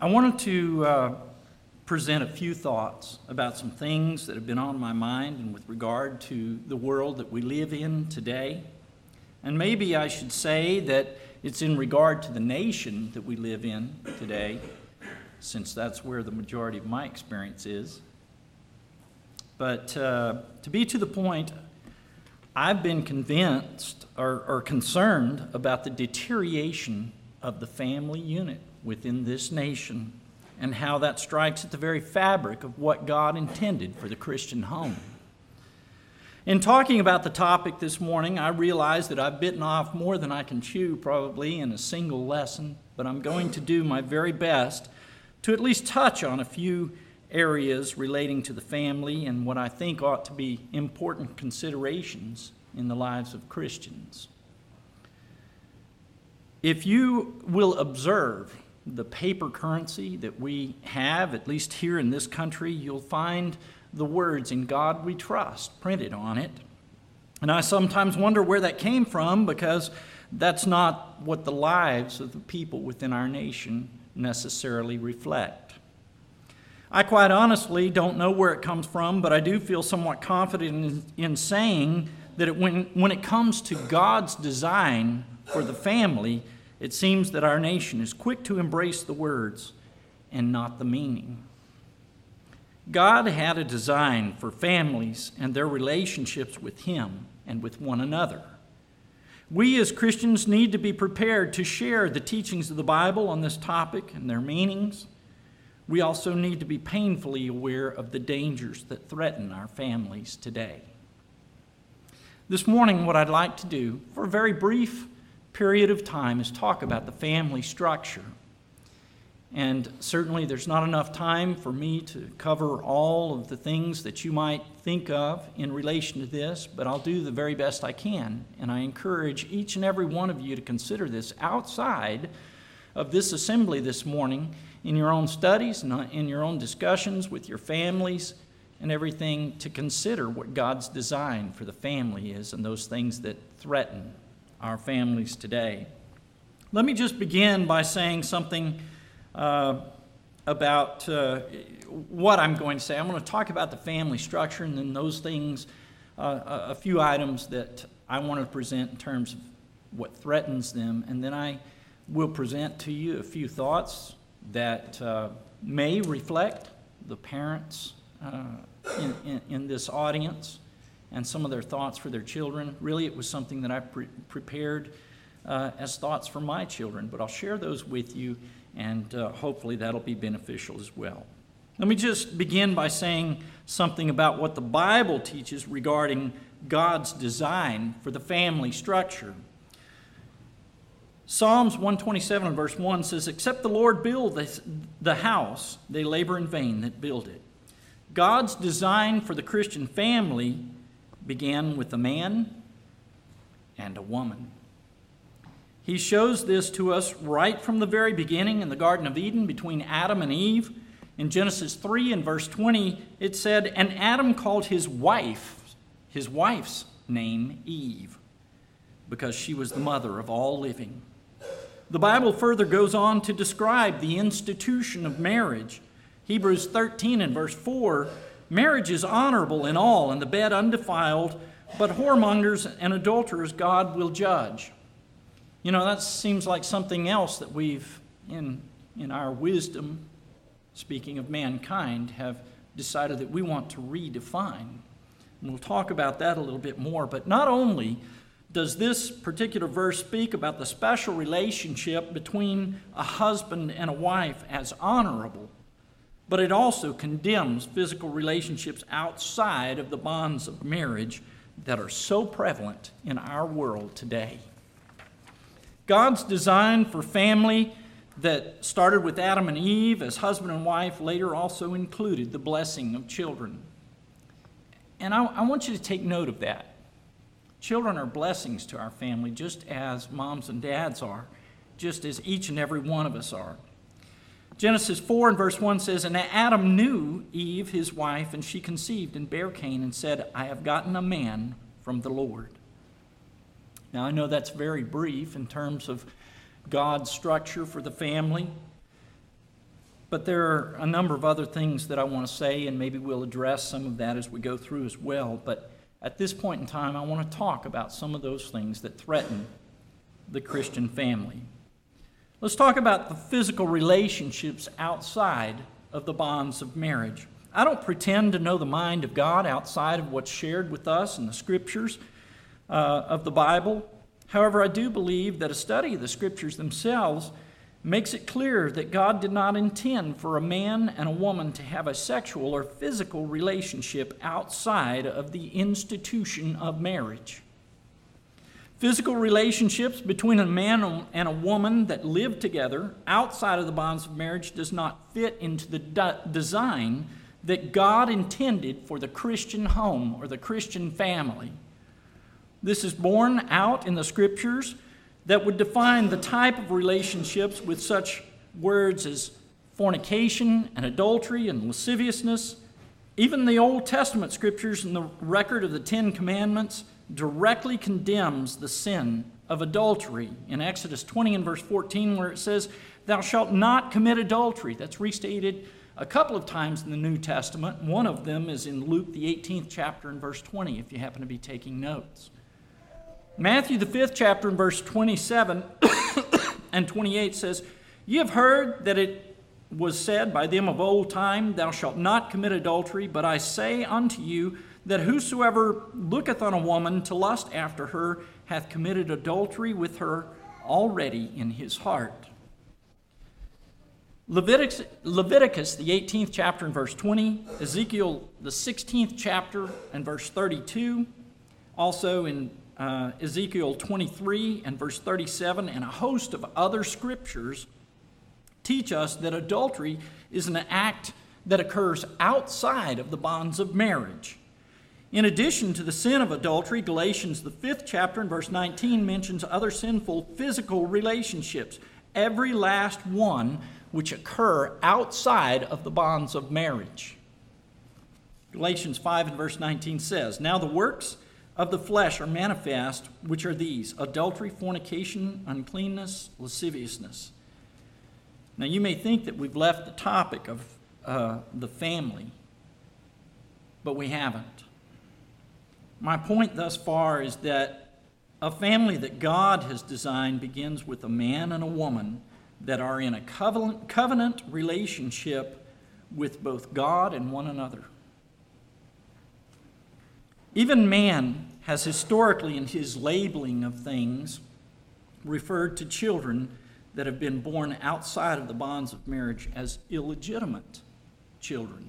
I wanted to present a few thoughts about some things that have been on my mind and with regard to the world that we live in today. And maybe I should say that it's in regard to the nation that we live in today, since that's where the majority of my experience is. But to be to the point, I've been convinced or concerned about the deterioration of the family unit within this nation and how that strikes at the very fabric of what God intended for the Christian home. In talking about the topic this morning, I realize that I've bitten off more than I can chew probably in a single lesson, but I'm going to do my very best to at least touch on a few areas relating to the family and what I think ought to be important considerations in the lives of Christians. If you will observe the paper currency that we have, at least here in this country, you'll find the words "In God We Trust" printed on it. And I sometimes wonder where that came from, because that's not what the lives of the people within our nation necessarily reflect. I quite honestly don't know where it comes from, but I do feel somewhat confident in saying that when it comes to God's design for the family, it seems that our nation is quick to embrace the words and not the meaning. God had a design for families and their relationships with Him and with one another. We as Christians need to be prepared to share the teachings of the Bible on this topic and their meanings. We also need to be painfully aware of the dangers that threaten our families today. This morning, what I'd like to do for a very brief period of time is talk about the family structure. And certainly there's not enough time for me to cover all of the things that you might think of in relation to this, but I'll do the very best I can. And I encourage each and every one of you to consider this outside of this assembly this morning, in your own studies, in your own discussions with your families and everything, to consider what God's design for the family is and those things that threaten our families today. Let me just begin by saying something about what I'm going to say. I'm going to talk about the family structure and then those things, a few items that I want to present in terms of what threatens them, and then I will present to you a few thoughts that may reflect the parents in this audience and some of their thoughts for their children. Really, it was something that I prepared as thoughts for my children, but I'll share those with you, and hopefully that'll be beneficial as well. Let me just begin by saying something about what the Bible teaches regarding God's design for the family structure. Psalms 127 and verse 1 says, "Except the Lord build the house, they labor in vain that build it." God's design for the Christian family began with a man and a woman. He shows this to us right from the very beginning in the Garden of Eden between Adam and Eve. In Genesis 3 and verse 20, it said, "And Adam called his wife's name Eve, because she was the mother of all living." The Bible further goes on to describe the institution of marriage. Hebrews 13 and verse 4, "Marriage is honorable in all, and the bed undefiled, but whoremongers and adulterers God will judge." You know, that seems like something else that we've, in our wisdom, speaking of mankind, have decided that we want to redefine. And we'll talk about that a little bit more. But not only does this particular verse speak about the special relationship between a husband and a wife as honorable, but it also condemns physical relationships outside of the bonds of marriage that are so prevalent in our world today. God's design for family that started with Adam and Eve as husband and wife later also included the blessing of children. And I want you to take note of that. Children are blessings to our family, just as moms and dads are, just as each and every one of us are. Genesis 4 and verse 1 says, "And Adam knew Eve, his wife, and she conceived and bare Cain and said, I have gotten a man from the Lord." Now, I know that's very brief in terms of God's structure for the family. but there are a number of other things that I want to say, and maybe we'll address some of that as we go through as well. But at this point in time, I want to talk about some of those things that threaten the Christian family. Let's talk about the physical relationships outside of the bonds of marriage. I don't pretend to know the mind of God outside of what's shared with us in the Scriptures of the Bible. However, I do believe that a study of the Scriptures themselves makes it clear that God did not intend for a man and a woman to have a sexual or physical relationship outside of the institution of marriage. Physical relationships between a man and a woman that live together outside of the bonds of marriage does not fit into the design that God intended for the Christian home or the Christian family. This is borne out in the Scriptures that would define the type of relationships with such words as fornication and adultery and lasciviousness. Even the Old Testament Scriptures and the record of the Ten Commandments directly condemns the sin of adultery. In Exodus 20 and verse 14, where it says, "Thou shalt not commit adultery." That's restated a couple of times in the New Testament. One of them is in Luke, the 18th chapter, and verse 20, if you happen to be taking notes. Matthew, the 5th chapter, and verse 27 and 28 says, "Ye have heard that it was said by them of old time, Thou shalt not commit adultery. But I say unto you, that whosoever looketh on a woman to lust after her hath committed adultery with her already in his heart." Leviticus, the 18th chapter and verse 20, Ezekiel, the 16th chapter and verse 32, also in Ezekiel 23 and verse 37, and a host of other scriptures teach us that adultery is an act that occurs outside of the bonds of marriage. In addition to the sin of adultery, Galatians, the 5th chapter and verse 19 mentions other sinful physical relationships, every last one which occur outside of the bonds of marriage. Galatians 5 and verse 19 says, "Now the works of the flesh are manifest, which are these: adultery, fornication, uncleanness, lasciviousness." Now you may think that we've left the topic of the family, but we haven't. My point thus far is that a family that God has designed begins with a man and a woman that are in a covenant relationship with both God and one another. Even man has historically, in his labeling of things, referred to children that have been born outside of the bonds of marriage as illegitimate children.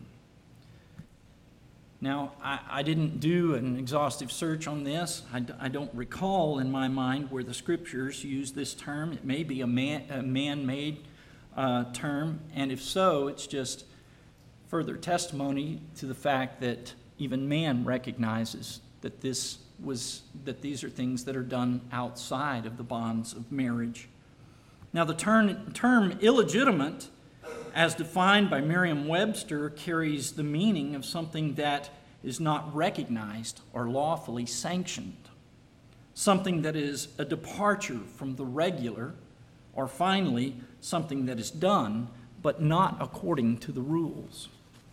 Now, I didn't do an exhaustive search on this. I don't recall in my mind where the Scriptures use this term. It may be a man-made term, and if so, it's just further testimony to the fact that even man recognizes that these are things that are done outside of the bonds of marriage. Now, the term illegitimate, as defined by Merriam-Webster, carries the meaning of something that is not recognized or lawfully sanctioned, something that is a departure from the regular, or finally, something that is done but not according to the rules.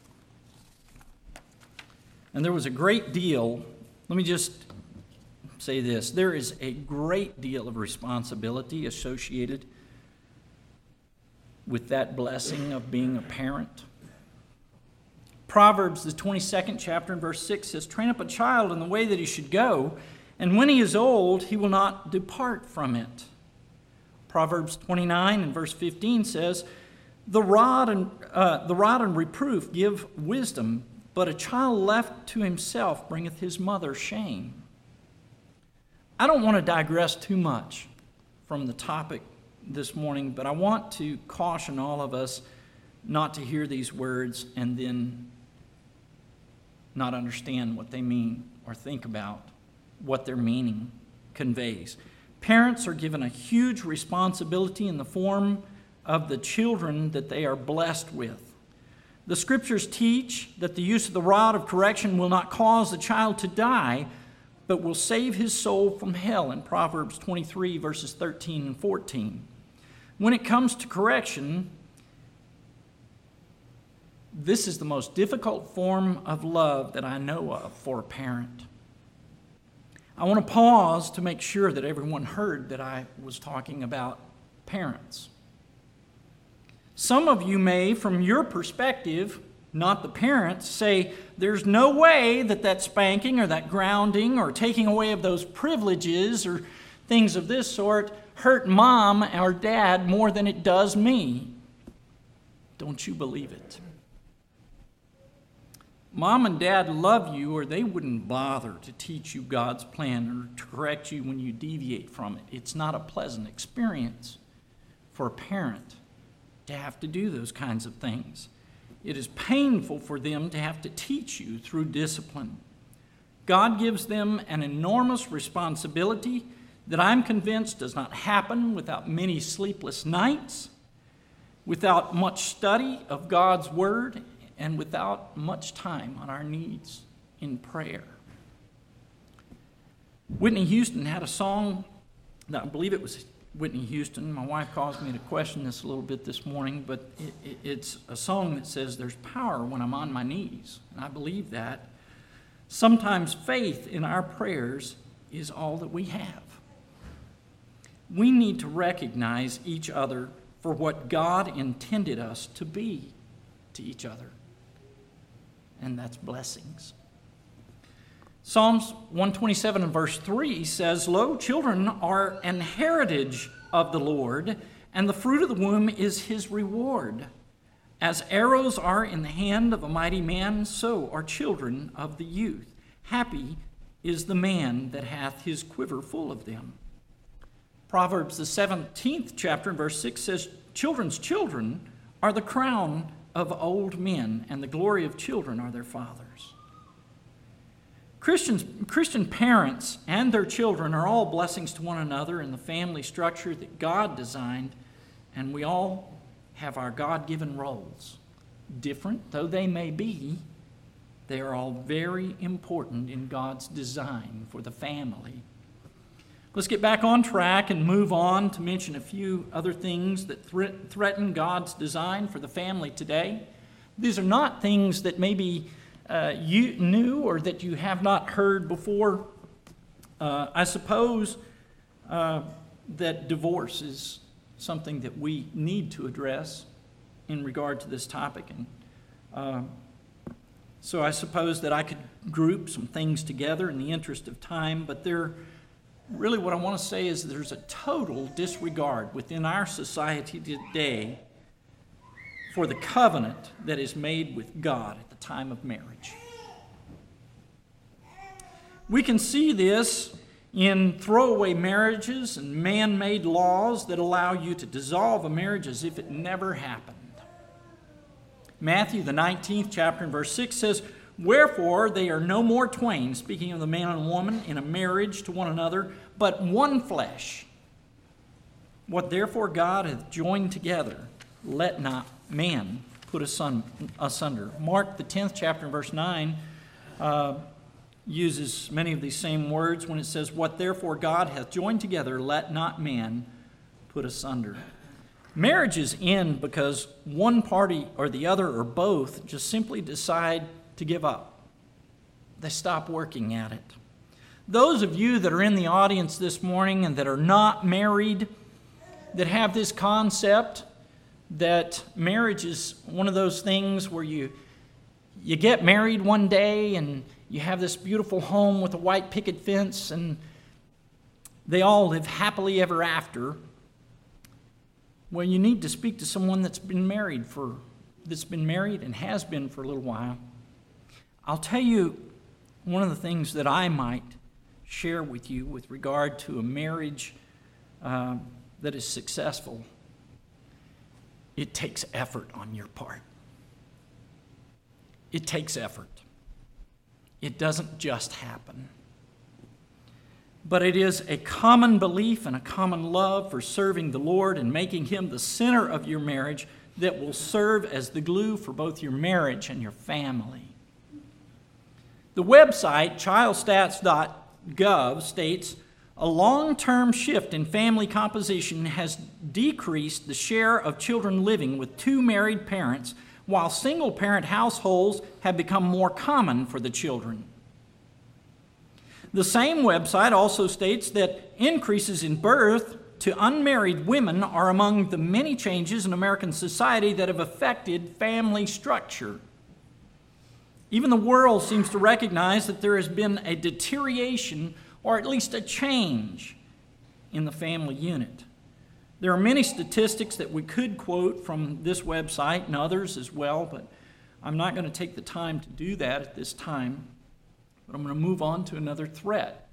And there was a great deal, let me just say this, there is a great deal of responsibility associated with that blessing of being a parent. Proverbs, the 22nd chapter and verse 6 says, "Train up a child in the way that he should go, and when he is old, he will not depart from it." Proverbs 29 and verse 15 says, the rod and reproof give wisdom, but a child left to himself bringeth his mother shame." I don't want to digress too much from the topic this morning, but I want to caution all of us not to hear these words and then not understand what they mean or think about what their meaning conveys. Parents are given a huge responsibility in the form of the children that they are blessed with. The Scriptures teach that the use of the rod of correction will not cause the child to die, but will save his soul from hell in Proverbs 23, verses 13 and 14. When it comes to correction, this is the most difficult form of love that I know of for a parent. I want to pause to make sure that everyone heard that I was talking about parents. Some of you may, from your perspective, not the parents, say there's no way that that spanking or that grounding or taking away of those privileges or things of this sort hurt mom or dad more than it does me. Don't you believe it? Mom and dad love you, or they wouldn't bother to teach you God's plan or to correct you when you deviate from it. It's not a pleasant experience for a parent to have to do those kinds of things. It is painful for them to have to teach you through discipline. God gives them an enormous responsibility that I'm convinced does not happen without many sleepless nights, without much study of God's Word, and without much time on our knees in prayer. Whitney Houston had a song, I believe it was Whitney Houston. My wife caused me to question this a little bit this morning, but it's a song that says there's power when I'm on my knees, and I believe that. Sometimes faith in our prayers is all that we have. We need to recognize each other for what God intended us to be to each other, and that's blessings. Psalms 127 and verse 3 says, "Lo, children are an heritage of the Lord, and the fruit of the womb is his reward. As arrows are in the hand of a mighty man, so are children of the youth. Happy is the man that hath his quiver full of them." Proverbs, the 17th chapter, verse 6 says, "Children's children are the crown of old men, and the glory of children are their fathers." Christian parents and their children are all blessings to one another in the family structure that God designed, and we all have our God-given roles. Different though they may be, they are all very important in God's design for the family. Let's get back on track and move on to mention a few other things that threaten God's design for the family today. These are not things that maybe you knew or that you have not heard before. I suppose that divorce is something that we need to address in regard to this topic. And so I suppose that I could group some things together in the interest of time, but really what I want to say is there's a total disregard within our society today for the covenant that is made with God at the time of marriage. We can see this in throwaway marriages and man-made laws that allow you to dissolve a marriage as if it never happened. Matthew, the 19th chapter and verse 6 says, "Wherefore they are no more twain," speaking of the man and woman, "in a marriage to one another, but one flesh. What therefore God hath joined together, let not man put asunder." Mark, the 10th chapter and verse 9, uses many of these same words when it says, "What therefore God hath joined together, let not man put asunder." Marriages end because one party or the other or both just simply decide to give up. They stop working at it. Those of you that are in the audience this morning and that are not married, that have this concept that marriage is one of those things where you get married one day and you have this beautiful home with a white picket fence and they all live happily ever after. Well, you need to speak to someone that's been married and has been for a little while. I'll tell you one of the things that I might share with you with regard to a marriage that is successful. It takes effort on your part. It takes effort. It doesn't just happen. But it is a common belief and a common love for serving the Lord and making Him the center of your marriage that will serve as the glue for both your marriage and your family. The website, childstats.gov, states, "A long-term shift in family composition has decreased the share of children living with two married parents, while single-parent households have become more common for the children. The same website also states that increases in birth to unmarried women are among the many changes in American society that have affected family structure. Even the world seems to recognize that there has been a deterioration, or at least a change, in the family unit. There are many statistics that we could quote from this website and others as well, but I'm not going to take the time to do that at this time. But I'm going to move on to another threat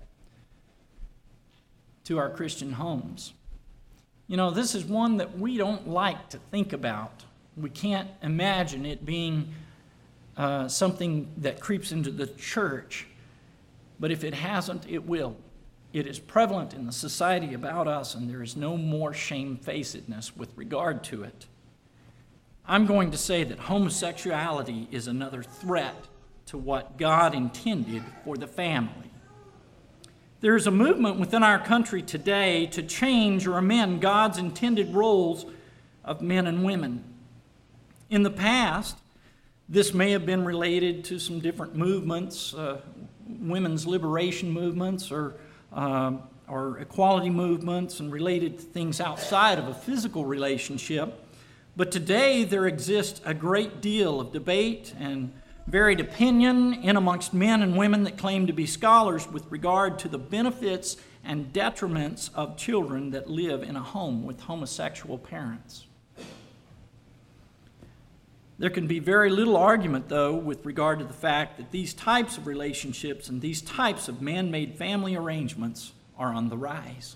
to our Christian homes. You know, this is one that we don't like to think about. We can't imagine it being something that creeps into the church, but if it hasn't, it will. It is prevalent in the society about us, and there is no more shamefacedness with regard to it. I'm going to say that homosexuality is another threat to what God intended for the family. There is a movement within our country today to change or amend God's intended roles of men and women. In the past, this may have been related to some different movements, women's liberation movements, or equality movements, and related to things outside of a physical relationship. But today there exists a great deal of debate and varied opinion in amongst men and women that claim to be scholars with regard to the benefits and detriments of children that live in a home with homosexual parents. There can be very little argument, though, with regard to the fact that these types of relationships and these types of man-made family arrangements are on the rise.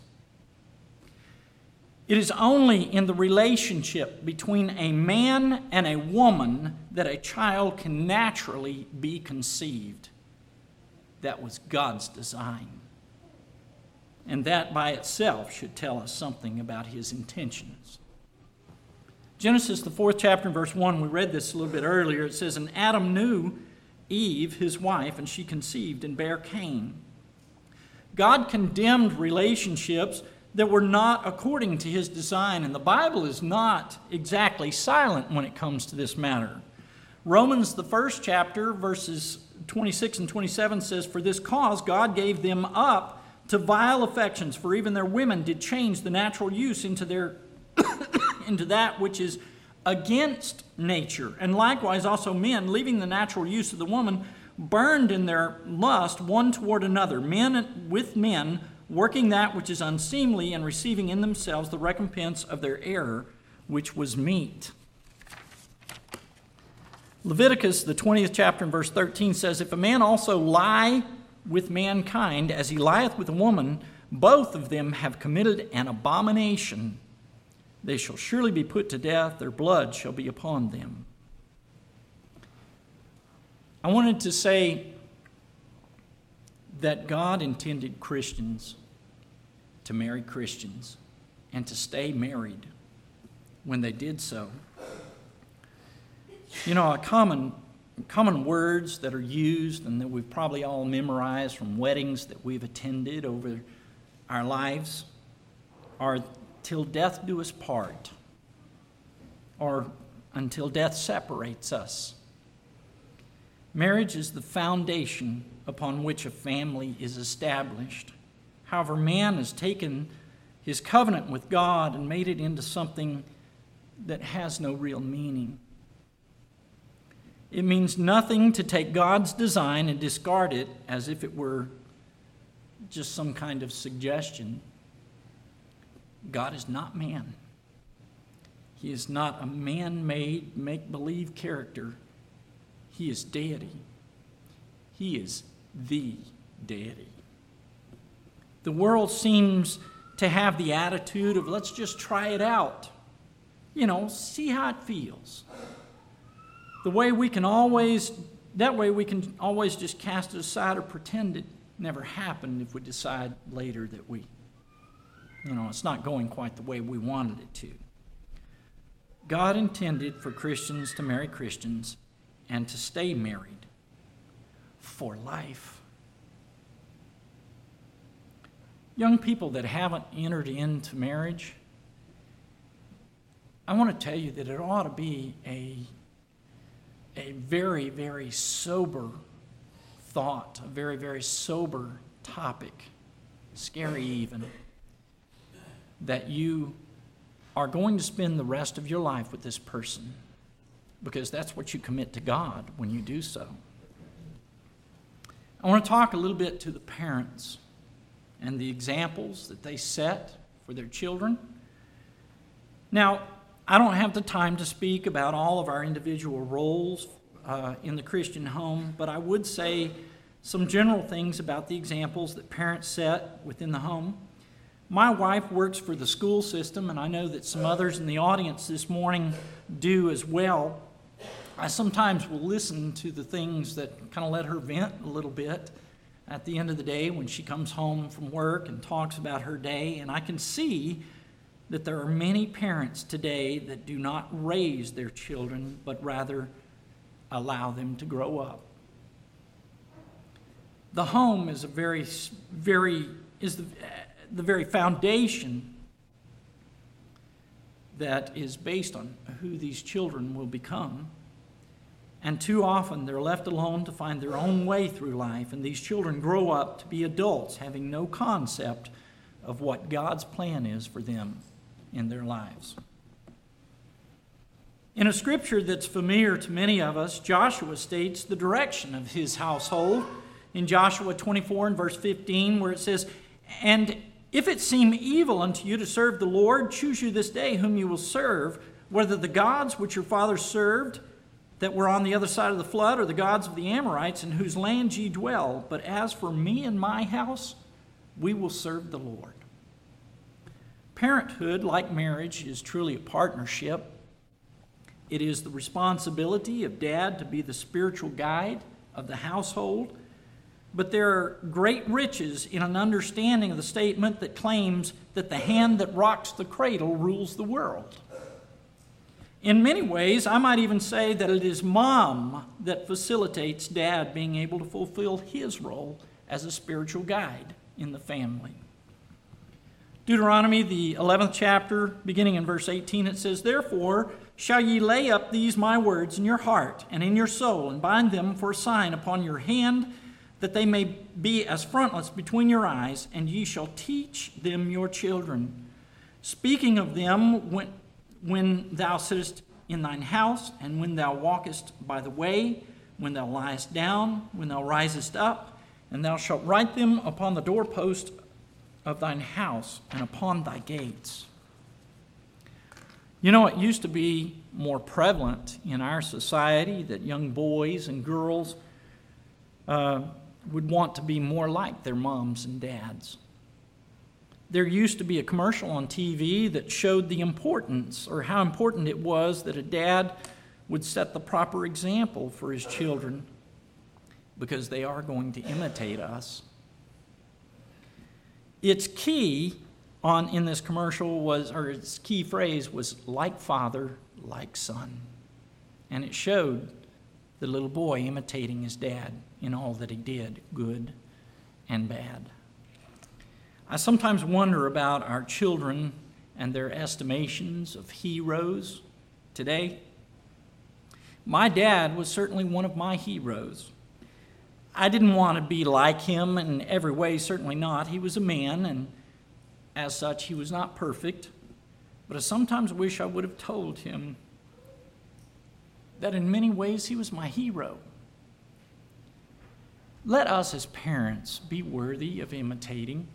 It is only in the relationship between a man and a woman that a child can naturally be conceived. That was God's design. And that by itself should tell us something about His intentions. Genesis, the 4th chapter, verse 1, we read this a little bit earlier. It says, "And Adam knew Eve, his wife, and she conceived and bare Cain." God condemned relationships that were not according to His design, and the Bible is not exactly silent when it comes to this matter. Romans, the 1st chapter, verses 26 and 27 says, "For this cause God gave them up to vile affections, for even their women did change the natural use into that which is against nature. And likewise also men, leaving the natural use of the woman, burned in their lust one toward another, men with men, working that which is unseemly, and receiving in themselves the recompense of their error, which was meat." Leviticus, the 20th chapter, and verse 13 says, "If a man also lie with mankind, as he lieth with a woman, both of them have committed an abomination. They shall surely be put to death, their blood shall be upon them." I wanted to say that God intended Christians to marry Christians and to stay married when they did so. You know, common words that are used and that we've probably all memorized from weddings that we've attended over our lives are "till death do us part," or "until death separates us." Marriage is the foundation upon which a family is established. However, man has taken his covenant with God and made it into something that has no real meaning. It means nothing to take God's design and discard it as if it were just some kind of suggestion. God is not man. He is not a man-made, make-believe character. He is deity. He is the deity. The world seems to have the attitude of, let's just try it out. You know, see how it feels. That way we can always just cast it aside or pretend it never happened if we decide later that it's not going quite the way we wanted it to. God intended for Christians to marry Christians and to stay married for life. Young people that haven't entered into marriage, I want to tell you that it ought to be a very, very sober thought, a very, very sober topic, scary even, that you are going to spend the rest of your life with this person, because that's what you commit to God when you do so. I want to talk a little bit to the parents and the examples that they set for their children. Now, I don't have the time to speak about all of our individual roles in the Christian home, but I would say some general things about the examples that parents set within the home. My wife works for the school system, and I know that some others in the audience this morning do as well. I sometimes will listen to the things that kind of let her vent a little bit at the end of the day when she comes home from work and talks about her day, and I can see that there are many parents today that do not raise their children, but rather allow them to grow up. The home is the very foundation that is based on who these children will become. And too often they're left alone to find their own way through life, and these children grow up to be adults having no concept of what God's plan is for them in their lives. In a scripture that's familiar to many of us, Joshua states the direction of his household in Joshua 24 and verse 15, where it says, "And if it seem evil unto you to serve the Lord, choose you this day whom you will serve, whether the gods which your fathers served that were on the other side of the flood, or the gods of the Amorites in whose land ye dwell. But as for me and my house, we will serve the Lord." Parenthood, like marriage, is truly a partnership. It is the responsibility of dad to be the spiritual guide of the household. But there are great riches in an understanding of the statement that claims that the hand that rocks the cradle rules the world. In many ways, I might even say that it is mom that facilitates dad being able to fulfill his role as a spiritual guide in the family. Deuteronomy, the 11th chapter, beginning in verse 18, it says, "Therefore shall ye lay up these my words in your heart and in your soul, and bind them for a sign upon your hand, that they may be as frontlets between your eyes, and ye shall teach them your children, speaking of them when thou sittest in thine house, and when thou walkest by the way, when thou liest down, when thou risest up, and thou shalt write them upon the doorpost of thine house and upon thy gates." You know, it used to be more prevalent in our society that young boys and girls would want to be more like their moms and dads. There used to be a commercial on TV that showed the importance, or how important it was, that a dad would set the proper example for his children, because they are going to imitate us. Its key in this commercial was, or its key phrase was, "like father, like son." And it showed the little boy imitating his dad in all that he did, good and bad. I sometimes wonder about our children and their estimations of heroes today. My dad was certainly one of my heroes. I didn't want to be like him in every way, certainly not. He was a man, and as such, he was not perfect. But I sometimes wish I would have told him that in many ways he was my hero. Let us as parents be worthy of imitating,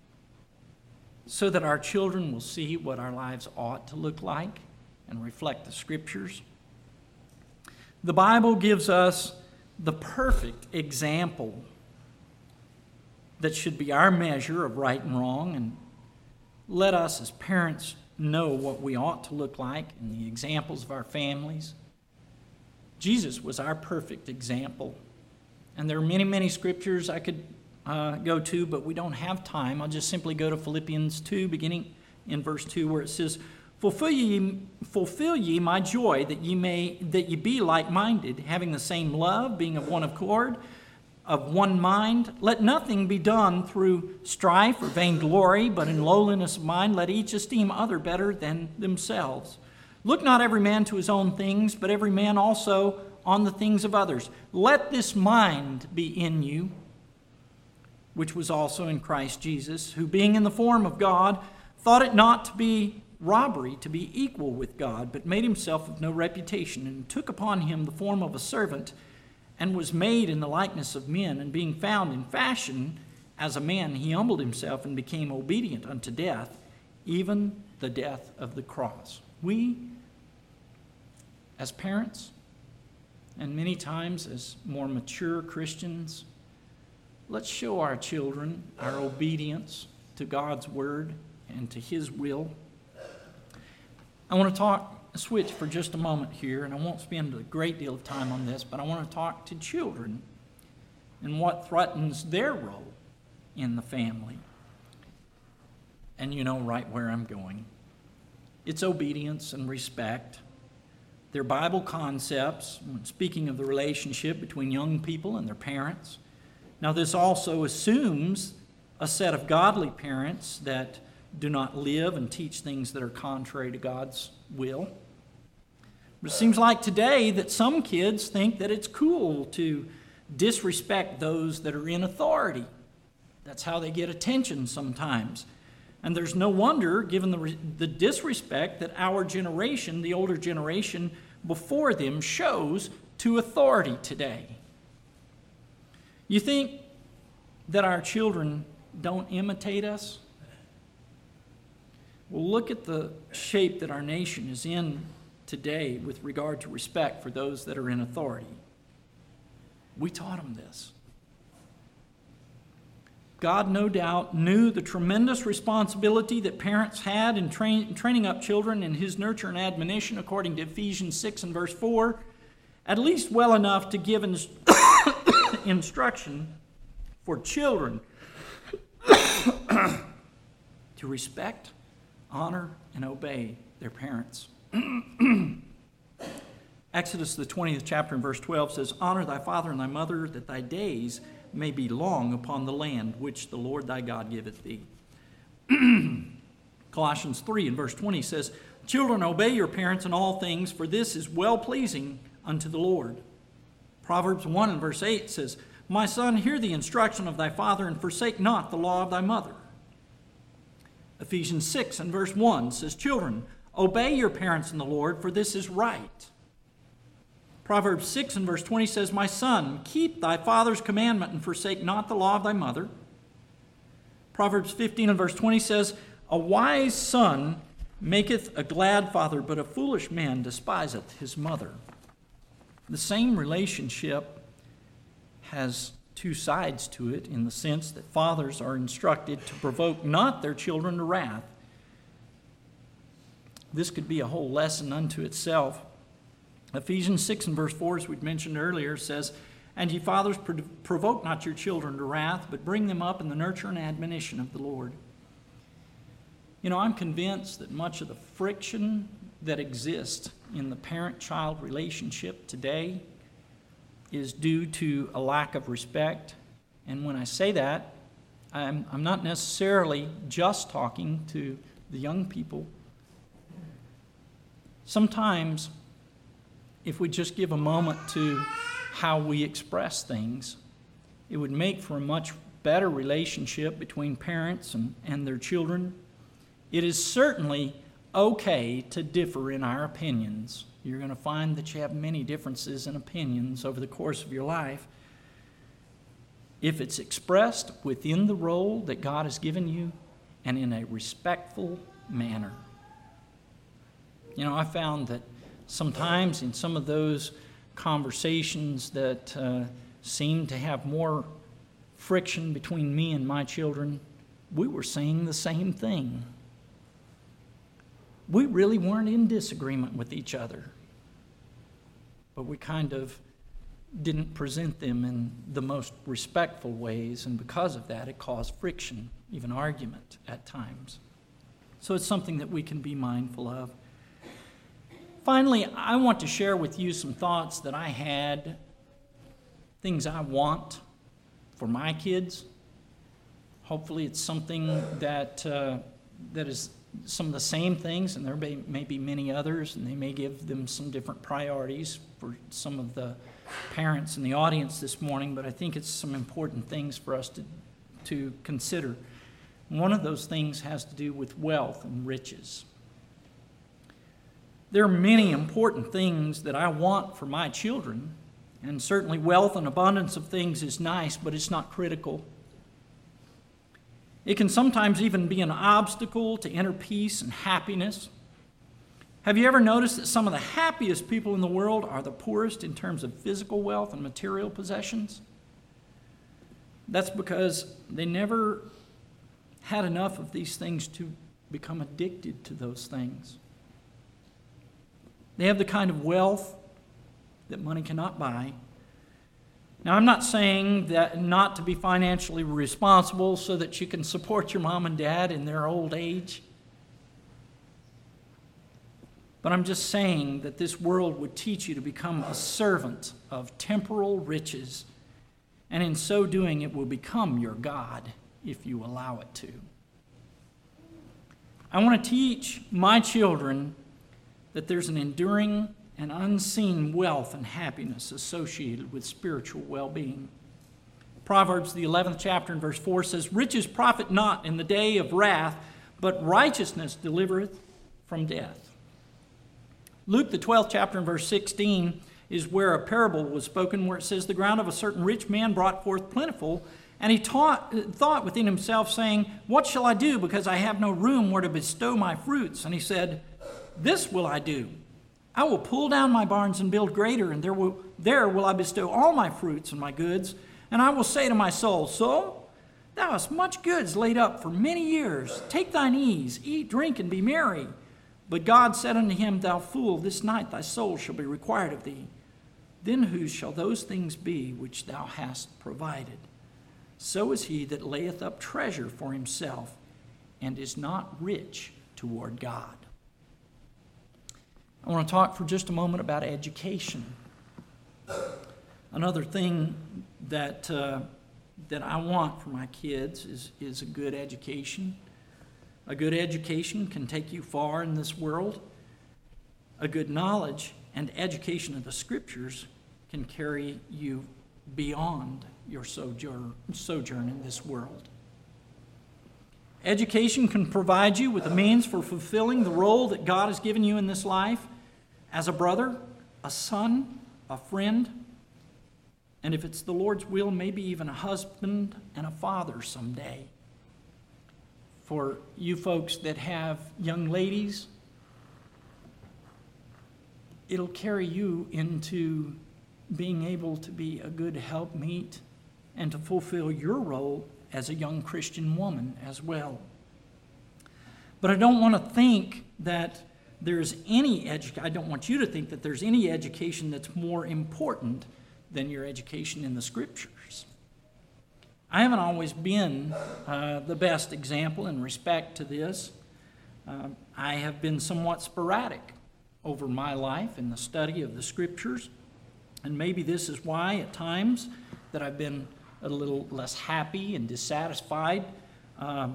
so that our children will see what our lives ought to look like and reflect the Scriptures. The Bible gives us the perfect example that should be our measure of right and wrong, and let us as parents know what we ought to look like in the examples of our families. Jesus was our perfect example, and there are many, many scriptures I could go to, but we don't have time. I'll just simply go to Philippians 2, beginning in verse 2, where it says, Fulfill ye my joy, that ye be like-minded, having the same love, being of one accord, of one mind. Let nothing be done through strife or vainglory, but in lowliness of mind let each esteem other better than themselves. Look not every man to his own things, but every man also on the things of others. Let this mind be in you, which was also in Christ Jesus, who being in the form of God, thought it not to be robbery to be equal with God, but made himself of no reputation, and took upon him the form of a servant, and was made in the likeness of men, and being found in fashion as a man, he humbled himself and became obedient unto death, even the death of the cross. We, as parents, and many times as more mature Christians, let's show our children our obedience to God's word and to his will. I want to switch for just a moment here, and I won't spend a great deal of time on this, but I want to talk to children and what threatens their role in the family. And you know right where I'm going. It's obedience and respect. They're Bible concepts, speaking of the relationship between young people and their parents. Now, this also assumes a set of godly parents that do not live and teach things that are contrary to God's will. But it seems like today that some kids think that it's cool to disrespect those that are in authority. That's how they get attention sometimes. And there's no wonder, given the disrespect that our generation, the older generation before them, shows to authority today. You think that our children don't imitate us? Well, look at the shape that our nation is in today with regard to respect for those that are in authority. We taught them this. God, no doubt, knew the tremendous responsibility that parents had in training up children in his nurture and admonition, according to Ephesians 6 and verse 4, at least well enough to give instruction for children to respect, honor, and obey their parents. Exodus, the 20th chapter and verse 12 says, "Honor thy father and thy mother, that thy days may be long upon the land which the Lord thy God giveth thee." Colossians 3 and verse 20 says, "Children, obey your parents in all things, for this is well-pleasing unto the Lord." Proverbs 1 and verse 8 says, "My son, hear the instruction of thy father, and forsake not the law of thy mother." Ephesians 6 and verse 1 says, "Children, obey your parents in the Lord, for this is right." Proverbs 6 and verse 20 says, "My son, keep thy father's commandment, and forsake not the law of thy mother." Proverbs 15 and verse 20 says, "A wise son maketh a glad father, but a foolish man despiseth his mother." The same relationship has two sides to it, in the sense that fathers are instructed to provoke not their children to wrath. This could be a whole lesson unto itself. Ephesians 6 and verse 4, as we'd mentioned earlier, says, "And ye fathers, provoke not your children to wrath, but bring them up in the nurture and admonition of the Lord." You know, I'm convinced that much of the friction that exists in the parent-child relationship today is due to a lack of respect. And when I say that, I'm not necessarily just talking to the young people. Sometimes, if we just give a moment to how we express things, it would make for a much better relationship between parents and their children. It is certainly okay to differ in our opinions. You're going to find that you have many differences in opinions over the course of your life. If it's expressed within the role that God has given you and in a respectful manner. You know, I found that sometimes in some of those conversations that seemed to have more friction between me and my children, we were saying the same thing. We really weren't in disagreement with each other, but we kind of didn't present them in the most respectful ways, and because of that, it caused friction, even argument at times. So it's something that we can be mindful of. Finally, I want to share with you some thoughts that I had, things I want for my kids. Hopefully it's something that is some of the same things, and there may be many others, and they may give them some different priorities for some of the parents in the audience this morning, but I think it's some important things for us to consider. One of those things has to do with wealth and riches. There are many important things that I want for my children, and certainly wealth and abundance of things is nice, but it's not critical. It can sometimes even be an obstacle to inner peace and happiness. Have you ever noticed that some of the happiest people in the world are the poorest in terms of physical wealth and material possessions? That's because they never had enough of these things to become addicted to those things. They have the kind of wealth that money cannot buy. Now, I'm not saying that not to be financially responsible so that you can support your mom and dad in their old age. But I'm just saying that this world would teach you to become a servant of temporal riches, and in so doing, it will become your God if you allow it to. I want to teach my children that there's an enduring and unseen wealth and happiness associated with spiritual well-being. Proverbs, the 11th chapter and verse 4 says, "Riches profit not in the day of wrath, but righteousness delivereth from death." Luke, the 12th chapter and verse 16 is where a parable was spoken where it says, "The ground of a certain rich man brought forth plentiful, and he thought within himself, saying, What shall I do, because I have no room where to bestow my fruits? And he said, This will I do. I will pull down my barns and build greater, and there will I bestow all my fruits and my goods. And I will say to my soul, Soul, thou hast much goods laid up for many years. Take thine ease, eat, drink, and be merry. But God said unto him, Thou fool, this night thy soul shall be required of thee. Then whose shall those things be which thou hast provided? So is he that layeth up treasure for himself, and is not rich toward God." I want to talk for just a moment about education. Another thing that I want for my kids is a good education. A good education can take you far in this world. A good knowledge and education of the Scriptures can carry you beyond your sojourn in this world. Education can provide you with a means for fulfilling the role that God has given you in this life as a brother, a son, a friend, and if it's the Lord's will, maybe even a husband and a father someday. For you folks that have young ladies, it'll carry you into being able to be a good helpmeet and to fulfill your role as a young Christian woman as well. But I don't want to think that there's any I don't want you to think that there's any education that's more important than your education in the Scriptures. I haven't always been the best example in respect to this. I have been somewhat sporadic over my life in the study of the Scriptures, and maybe this is why at times that I've been a little less happy and dissatisfied. But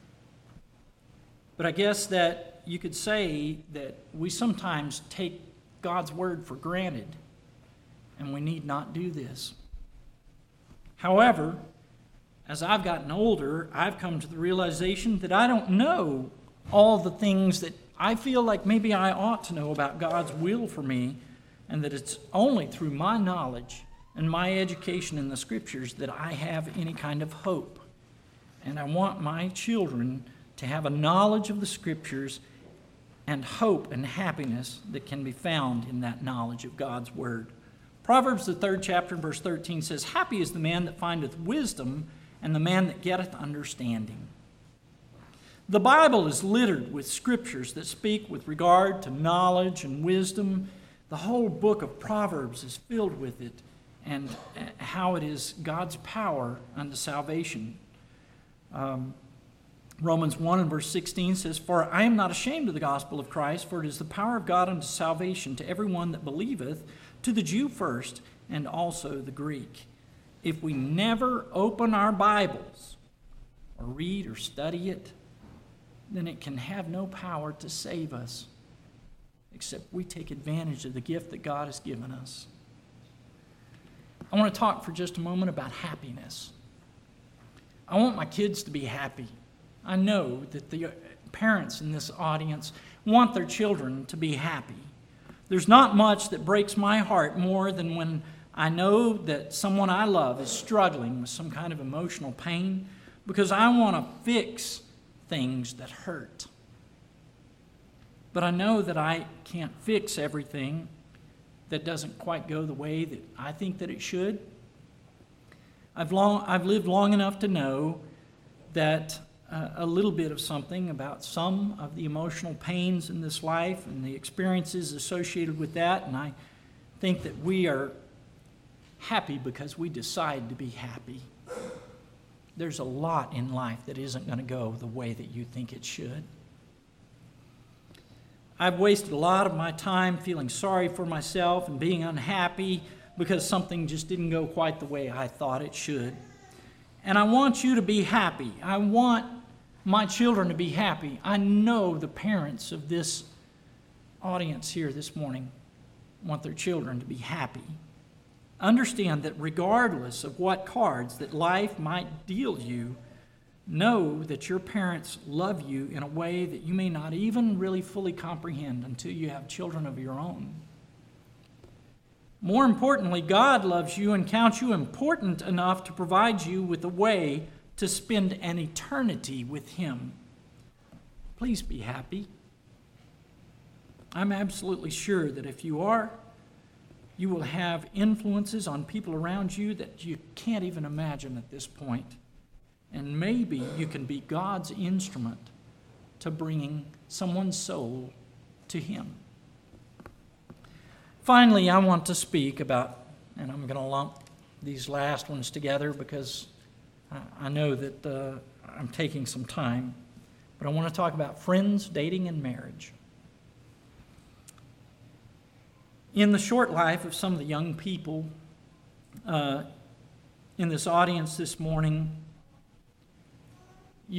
I guess that you could say that we sometimes take God's Word for granted, and we need not do this. However, as I've gotten older, I've come to the realization that I don't know all the things that I feel like maybe I ought to know about God's will for me, and that it's only through my knowledge and my education in the Scriptures that I have any kind of hope. And I want my children to have a knowledge of the Scriptures and hope and happiness that can be found in that knowledge of God's Word. Proverbs, the 3rd chapter, verse 13 says, "Happy is the man that findeth wisdom, and the man that getteth understanding." The Bible is littered with scriptures that speak with regard to knowledge and wisdom. The whole book of Proverbs is filled with it, and how it is God's power unto salvation. Romans 1 and verse 16 says, "For I am not ashamed of the gospel of Christ, for it is the power of God unto salvation to everyone that believeth, to the Jew first, and also the Greek." If we never open our Bibles or read or study it, then it can have no power to save us, except we take advantage of the gift that God has given us. I want to talk for just a moment about happiness. I want my kids to be happy. I know that the parents in this audience want their children to be happy. There's not much that breaks my heart more than when I know that someone I love is struggling with some kind of emotional pain, because I want to fix things that hurt. But I know that I can't fix everything that doesn't quite go the way that I think that it should. I've lived long enough to know that a little bit of something about some of the emotional pains in this life and the experiences associated with that, and I think that we are happy because we decide to be happy. There's a lot in life that isn't going to go the way that you think it should. I've wasted a lot of my time feeling sorry for myself and being unhappy because something just didn't go quite the way I thought it should. And I want you to be happy. I want my children to be happy. I know the parents of this audience here this morning want their children to be happy. Understand that regardless of what cards that life might deal you, know that your parents love you in a way that you may not even really fully comprehend until you have children of your own. More importantly, God loves you and counts you important enough to provide you with a way to spend an eternity with Him. Please be happy. I'm absolutely sure that if you are, you will have influences on people around you that you can't even imagine at this point. And maybe you can be God's instrument to bringing someone's soul to Him. Finally, I want to speak about, and I'm going to lump these last ones together because I know that I'm taking some time, but I want to talk about friends, dating, and marriage. In the short life of some of the young people in this audience this morning, you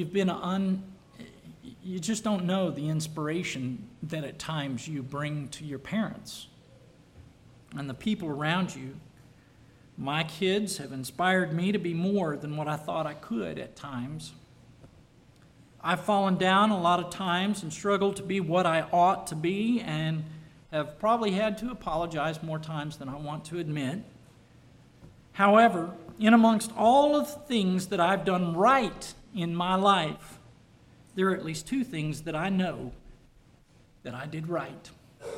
just don't know the inspiration that at times you bring to your parents and the people around you. My kids have inspired me to be more than what I thought I could at times. I've fallen down a lot of times and struggled to be what I ought to be, and have probably had to apologize more times than I want to admit. However, in amongst all of the things that I've done right in my life, there are at least two things that I know that I did right.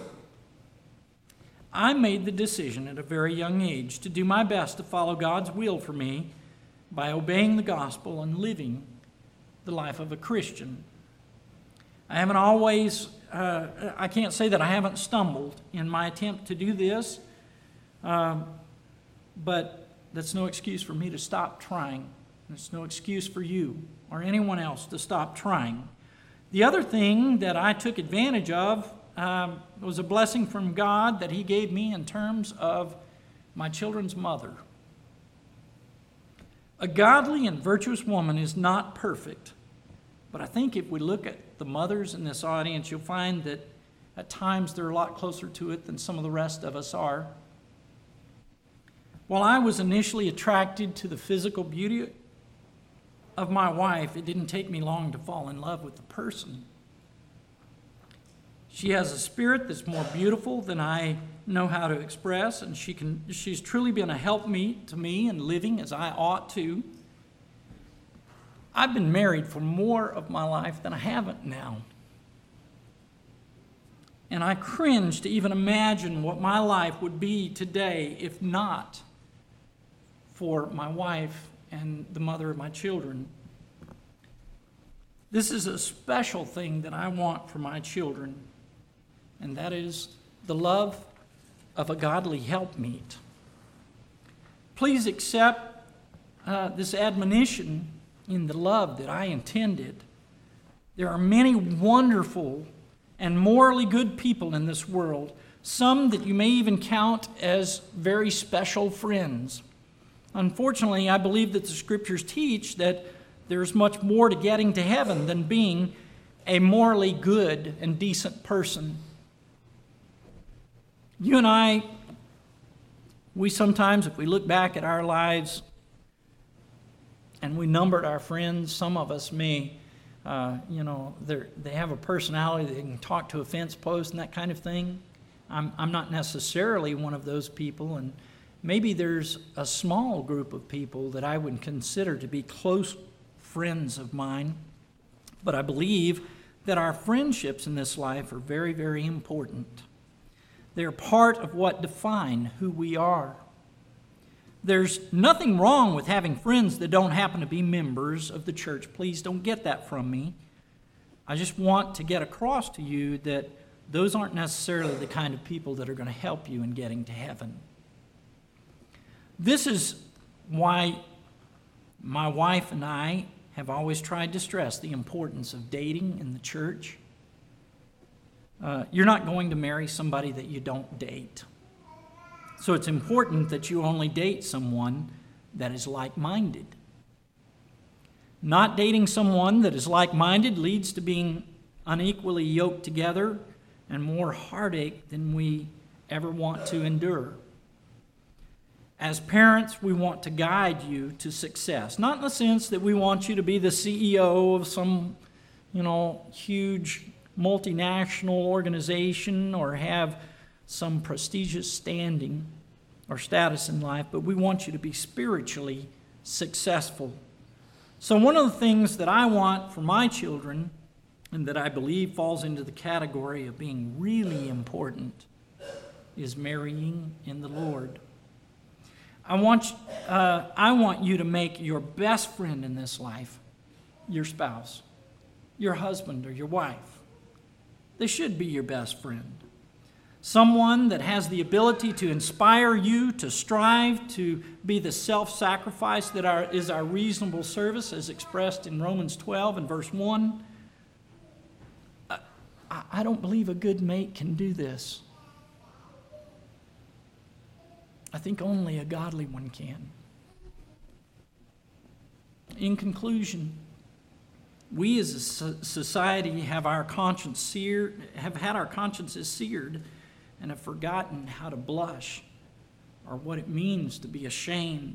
I made the decision at a very young age to do my best to follow God's will for me by obeying the gospel and living the life of a Christian. I haven't always, I can't say that I haven't stumbled in my attempt to do this, but that's no excuse for me to stop trying. It's no excuse for you or anyone else to stop trying. The other thing that I took advantage of was a blessing from God that He gave me in terms of my children's mother. A godly and virtuous woman is not perfect, but I think if we look at the mothers in this audience, you'll find that at times they're a lot closer to it than some of the rest of us are. While I was initially attracted to the physical beauty of my wife, it didn't take me long to fall in love with the person. She has a spirit that's more beautiful than I know how to express, and she's truly been a helpmeet to me in living as I ought to. I've been married for more of my life than I haven't now. And I cringe to even imagine what my life would be today if not for my wife and the mother of my children. This is a special thing that I want for my children, and that is the love of a godly helpmeet. Please accept this admonition in the love that I intended. There are many wonderful and morally good people in this world, some that you may even count as very special friends. Unfortunately, I believe that the Scriptures teach that there's much more to getting to heaven than being a morally good and decent person. You and I, we sometimes, if we look back at our lives and we numbered our friends, some of us may, they have a personality, they can talk to a fence post and that kind of thing. I'm not necessarily one of those people, and maybe there's a small group of people that I would consider to be close friends of mine, but I believe that our friendships in this life are very, very important. They're part of what define who we are. There's nothing wrong with having friends that don't happen to be members of the church. Please don't get that from me. I just want to get across to you that those aren't necessarily the kind of people that are going to help you in getting to heaven. This is why my wife and I have always tried to stress the importance of dating in the church. You're not going to marry somebody that you don't date. So it's important that you only date someone that is like-minded. Not dating someone that is like-minded leads to being unequally yoked together and more heartache than we ever want to endure. As parents, we want to guide you to success. Not in the sense that we want you to be the CEO of some, huge multinational organization or have some prestigious standing or status in life, but we want you to be spiritually successful. So one of the things that I want for my children, and that I believe falls into the category of being really important, is marrying in the Lord. I want you to make your best friend in this life your spouse, your husband or your wife. They should be your best friend. Someone that has the ability to inspire you to strive to be the self-sacrifice that is our reasonable service, as expressed in Romans 12 and verse 1. I don't believe a good mate can do this. I think only a godly one can. In conclusion, we as a society have had our consciences seared and have forgotten how to blush or what it means to be ashamed.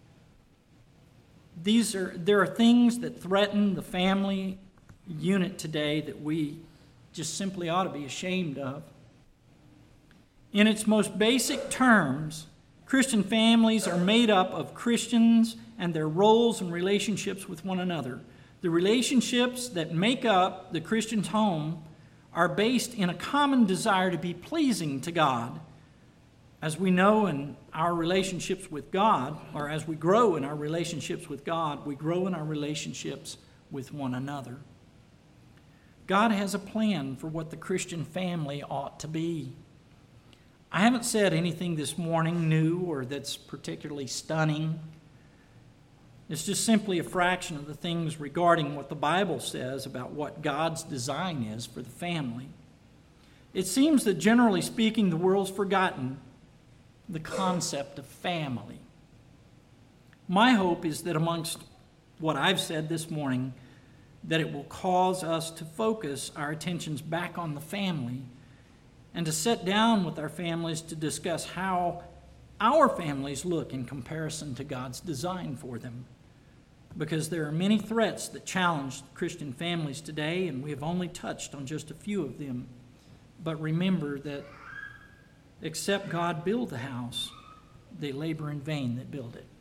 There are things that threaten the family unit today that we just simply ought to be ashamed of. In its most basic terms, Christian families are made up of Christians and their roles and relationships with one another. The relationships that make up the Christian's home are based in a common desire to be pleasing to God. As we know in our relationships with God, or as we grow in our relationships with God, we grow in our relationships with one another. God has a plan for what the Christian family ought to be. I haven't said anything this morning new or that's particularly stunning. It's just simply a fraction of the things regarding what the Bible says about what God's design is for the family. It seems that generally speaking, the world's forgotten the concept of family. My hope is that amongst what I've said this morning, that it will cause us to focus our attentions back on the family and to sit down with our families to discuss how our families look in comparison to God's design for them. Because there are many threats that challenge Christian families today, and we have only touched on just a few of them. But remember that except God build the house, they labor in vain that build it.